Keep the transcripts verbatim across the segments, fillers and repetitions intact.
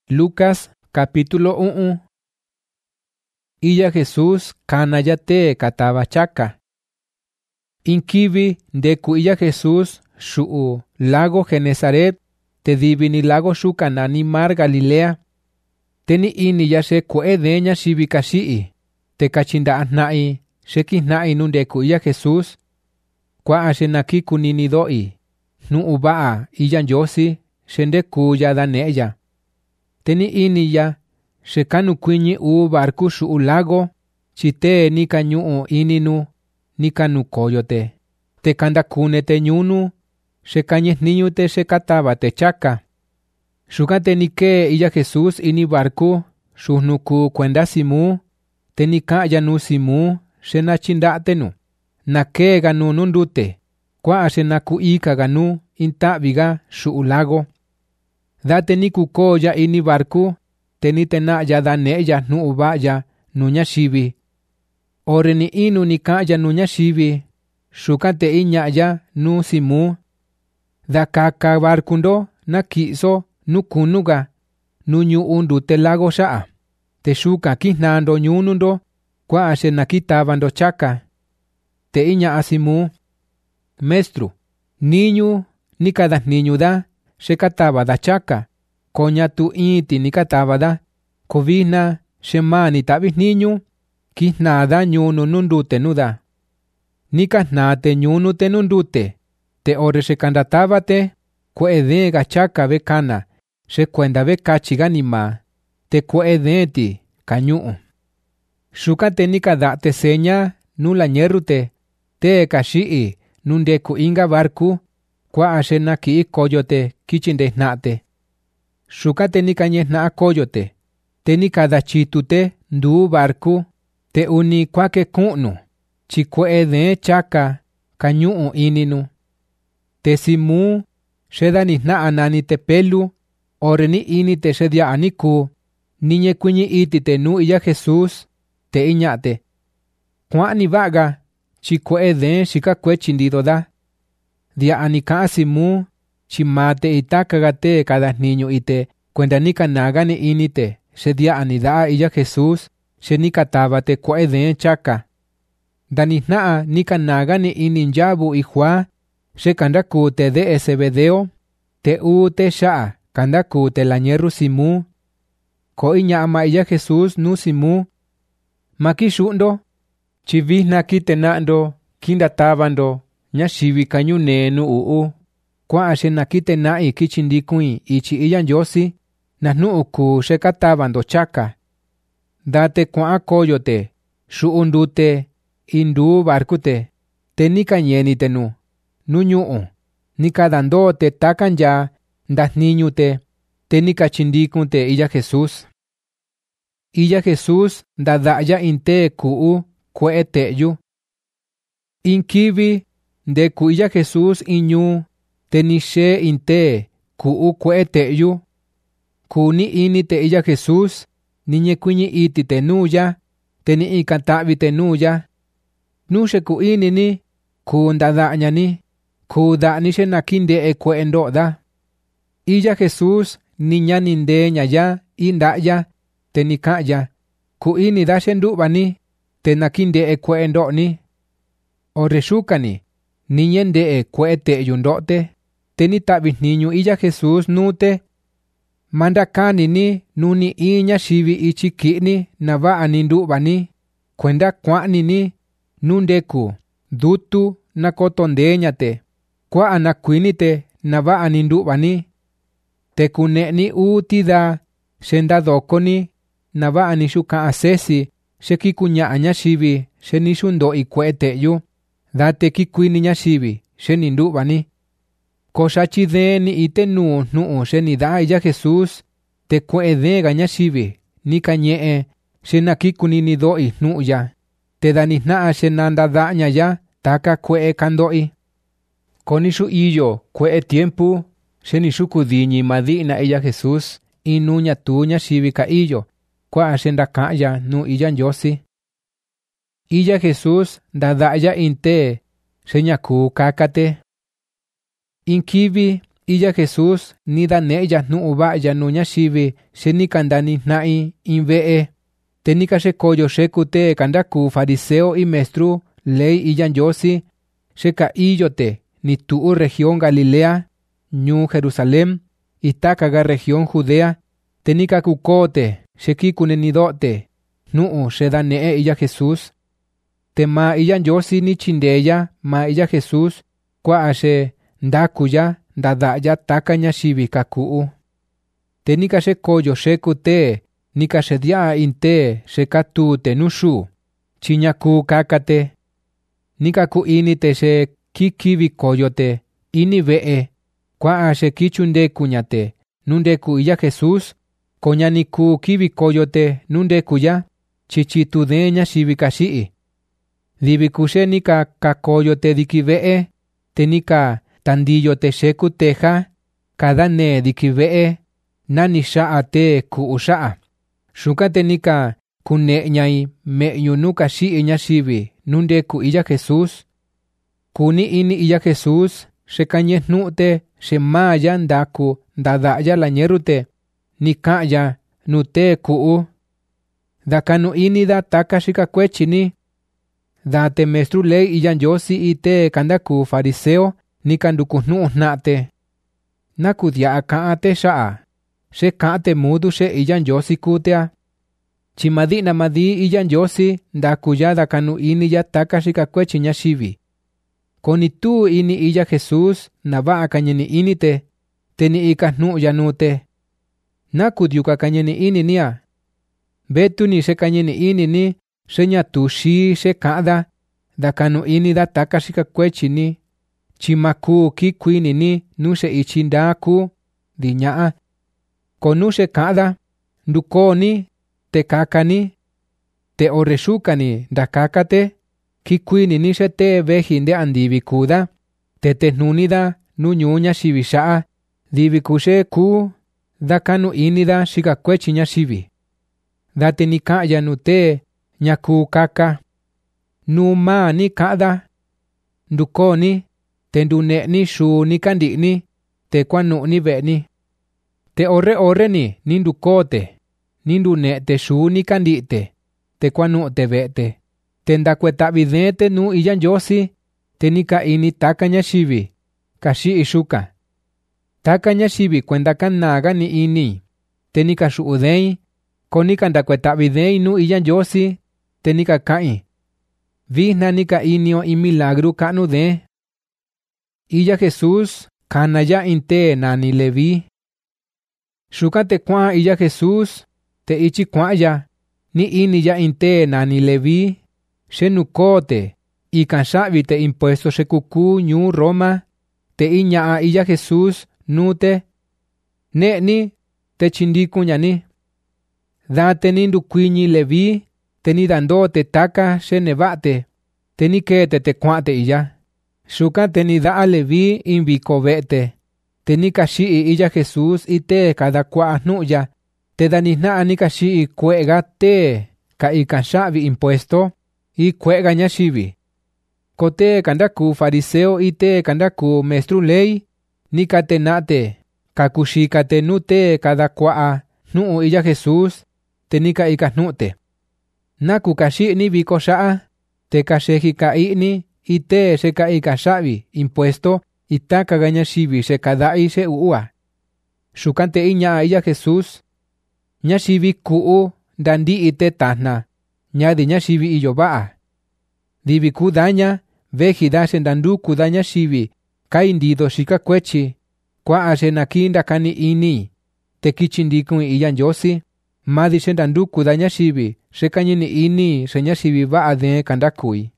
Lucas capítulo uno. Iya Jesús kanayate kataba chaka. Inkibi deku iya Jesús shu'u lago Genesaret te divini lago shukanani mar Galilea. Teni ini ya se kue deña shibikashii. Te kachinda nai sheki nai nundeku iya Jesús. Kwa ashenaki kunini doi. Nu ubaa iya njosi shendeku ya daneya. Teni ini ya shekanu kwinyi u barku shu'u lago chite nika nyu'u ininu nika koyote. Te kanda kunete nyunu shekanyes niñu te shekataba te chaka. Shukate nike iya Jesús ini barku shuhnuku kwenda simu te nika ya nu simu shenachindatenu. Nake ganu nundute kwa ashenaku ika ganu intabiga shu'u lago. Date niku koya ini barku teni tena ya dane ya nu ubaya nunya shibi. Ore ni inu nika ya nunya shibi. Shukate inya ya nu simu. Da kaka barkundo na kiso nu kunuga nu nyu undute lago shaa. Te shuka kihnando nyunundo kwa ashe nakitabando chaka. Te inya asimu. Mestru, niñu nikada niñu da shekataba da chaka. Konya tu iti nikataba da. Kovina shemani tabis niñu. Kihnada nyunu nundute nuda. Nikahnate nyunu te nundute. Te ore shekandatabate. Kwe de gachaka bekana. Shekwenda bekachiganima. Te kwe de ti kanyuu. Shukate nikadate seña nula nyerute. Te kashii nundeku inga barku. Kwa ashena ki koyote kichindehnate. Shukate nikanyes na koyote. Te nikadachitute ndu barku. Te uni kwake kunu. Chikwe de chaka kanyuu ininu. Te simu shedani na anani te pelu. Oreni ini te shedia aniku. Niñe kuñi iti te nu iya Jesús. Te iñate. Kwa ni vaga. Chikwe de shika kwe chindido da. Dia anika simu. Chimate itakagate cada niño ite. Cuenta nika nagani inite. Shedia anida iya Jesús. Shenika tabate kwe de chaka. Danisnaa nika nagani ininjabu ihua. Shekandaku te de ese video. Te u te shaa. Kandaku te lañeru simu. Ko inya ama iya Jesús nu simu. Makishundo. Chivihna kitenando. Kindatabando. Nyashivi kanyune nu uu. Kwa ashena kitenai kichindikui ichi iyan yosi. Nasnu uku shekatabando chaka. Date kwa koyote. Shuundute. Indu barkute. Te nika nyeni tenu. Nunyuu. Nika dando te takan ya. Das niñu te. Te nika chindikute iya Jesús. Iya Jesús dadaya inte kuu kwe teyu. Inkibi de ku iya Jesús inyu. Te nishe inte kuu kwe teyu. Kuni ini te iya Jesús. Niñe kuñi iti te nuya. Te ni ikantabi te nuya. Nushe ku ini ni. Ku ndadanya ni. Ku da nishe nakinde e kwe endo da. Iya Jesús niña nindeña ya indaya. Te nikaya. Ku ini da shenduba ni. Te nakinde e kwe endo ni. O reshuka ni. Niñende e kwe te yundote. Te ni tabis niñu iya Jesús nute. Mandakani ni nuni iña shivi ichikini na va aninduba ni. Kwenda kwani ni. Nundeku. Dutu na kotondeña te. Kwa anakwinite na va aninduba ni. Te kune ni utida. Shenda doko ni. Na va anishuka asesi. Sheki kunya anya shivi. Shenishundo ikwete yu. Date kikwini nya shivi. Sheninduba ni. Koshachi de ni ite nu nu shenida iya Jesús. Te kwe de ganya shivi. Ni kanyee. Shenakikuni ni doi nu ya. Te danisnaa shenanda daña ya. Taka kwe kandoi. Konishu iyo kwe tiempo. Shenishuku diñi madina iya Jesús. Inuña tuña shivi ka iyo. Kwa shendakaya nu iya yosi. Iya Jesús dadaya inte. Shenyaku kakate. Inkibi iya Jesús ni dane'ya nu'u ba'ya nu ñayivi xe ni kandani jna'i in ve'e, te ni kaxekoyo xeku te kandaku fariseo y mestru ley iya Nyosi, xe ka'iyote ni tu'u región Galilea, ñu Jerusalén, itakaga región Judea, te ni kakukote xe kikunenido'te nu'u xe dane'e iya Jesús. Te ma iya Nyosi ni chindeya ma iya Jesús kua'a xe ndakuya ndada'ya taka ñayivi kaku'u. Te ni kaxekoyo xeku te ni kaxedia'a in te xe katute nuxu, chi ñaku kakate. Ni kaku'inite xe kikivikoyote ini ve'e, kua'a xe kichundekuñate nundeku iya Jesús, ko ñaniku kivikoyote nundekuya, chi chitude ñayivi kaxi'i. Diviku xe ni ka kakoyote diki ve'e, te ni ka tandiyote xeku teja, kadane diki ve'e, nani xa'a te ku'u xa'a. Xuka te ni ka kune'ñai me'ñu nu kaxi'i ñayivi nundeku iya Jesús. Kuni ini iya Jesús xe kañejnu'te xe maya ndaku ndada'ya lañerute, ni ka'ya nu te ku'u. Dakanu inida taka xikakuechini. Date mestru ley iya Nyosi ite kandaku fariseo ni kandukujnu'u jna'te. Nakudia'a ka'ate xa'a, xe ka'ate mudu xe iya Nyosi kutea. Chimadi'na madi iya Nyosi ndakuya dakanu iniya taka xikakuechi ñayivi. Koni tu ini iya Jesús nava'a kañeni inite, te ni ikajnu'ya nute. Nakudiuka kañeni ininia. Betu ni xe kañeni inini xe ñatu xi xe ka'da, dakanu inida taka xikakuechini, chimaku kikuinini nu xe ichi ndaku, di ña'a. Ko nu xe ka'da, ndukoni, te kakani, te orexukani ndakakate, kikuinini xe te veji nde andivi kuda, te tejnunida nu ñu ñayivi xa'a, diviku xe ku, dakanu inida xikakuechi ñayivi. Date ni ka'ya nu te ñaku kaka. Nu ma ni ka'da. Ndukoni, te ndune'ni xu ni kandi'ni, te kuanu'ni ve'ni. Te orre orreni ni ndukote, ni ndune'te xu ni kandi'te, te kuanu'te ve'te. Te ndakueta'videte nu iya Nyosi, te ni ka'ini taka ñayivi, kaxi'i xuka. Taka ñayivi kuenda kanaga ni ini, te ni kaxu'udei, ko ni kandakueta'videi nu iya Nyosi, te ni kaka'i. Vijna ni ka'inio in milagru ka'nu de. Iya Jesús kanaya in te nani Leví. Xuka te kua'a iya Jesús, te ichi kua'ya, ni iniya in te nani Leví, xe nukote, ikan xa'vite impuesto xe kuku ñu Roma, te iña'a iya Jesús nute. Ne'ni, te chindikuñani. Date ni ndukuiñi Leví, te ni dandote taka xe neva'te, te ni kete te kua'te iya. Xuka te ni da'a Leví in viko ve'te, te ni kaxi'i iya Jesús ite kada kua'a jnu'ya, te danijna'a ni kaxi'i kue'ga te ka ikan xa'vi impuesto, i kue'ga ñayivi. Ko te kandaku fariseo ite kandaku mestru ley, ni katena'te, kakuxikate nu te kada kua'a jnu'u iya Jesús, te ni ka ikajnu'te. Naku kaxi'ni viko xa'a, te kaxeji ka'i'ni ite xe ka ika xa'vi impuesto itakaga ñayivi xe kada'i xe u'ua. Xukan te iña'a iya Jesús. Ñayivi ku'u ndandi'i te tajna, ñadi ñayivi iyo va'a. Diviku daña, vejida xe ndandukuda ñayivi kaindido xikakuechi, kua'a xe naki ndakani ini, te kichindikun iya Nyosi, madi xe ndandukuda ñayivi xe kañeni ini xe ñayivi va'a de kandakui.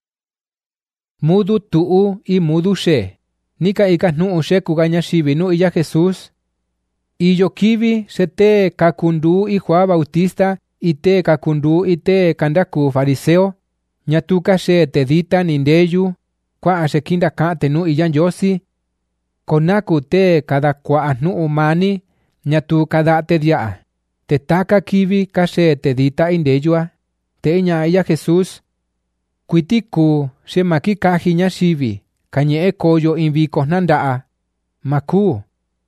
Mudu tu'u i mudu xe, ni ka ikajnu'u xekuga ñayivi nu iya Jesús. Iyo kivi xe te kakundu i Juan Bautista ite kakundu ite kandaku fariseo, ñatuka xe te dita nindeyu, kua'a xe kindaka'te nu iya Nyosi. Konaku te kada kua'a jnu'u mani, ñatu kada'te dia'a, te taka kivi ka xe te dita indeyua, te iña'a iya Jesús. Kuitiku xe maki kaji ñayivi, kañe'e koyo in viko jnanda'a, maku.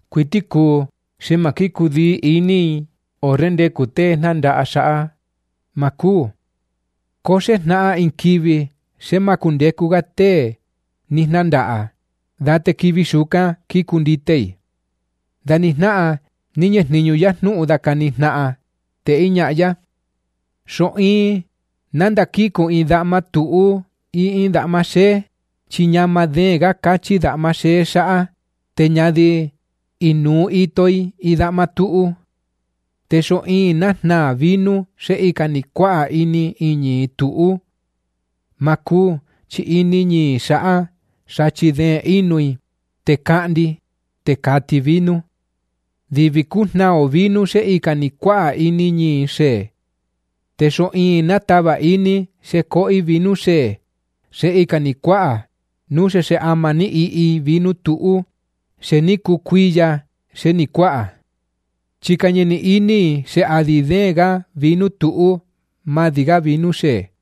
Kuitiku shemakikudi ini orende kute nanda ashaa. Maku. Koshe naa inkivi shemakundeku gate nihnandaa. Date kivi shuka kikunditei. Danihnaa niñe niñu yahnu udaka nihnaa. Te iñaya. Sho'i nanda kiku in dama tuu i in dama she. Chinyama dega kachi dama she shaa. Te nyadi inu itoi i dama tuu. Te sho'i nahna vinu she ikanikwa ini inyi tuu. Maku chi ini nyi shaa. Shachide inui. Te kandi. Te kati vinu. Divikuhna o vinu she ikanikwa ini nyi she. Te sho'i nataba ini she koi vinu she. She ikanikwa. Nu she she amani ii vinu tuu. She niku kuya. She nikwa. Chikanyeni ini she adidega vinu tuu. Madiga vinu she.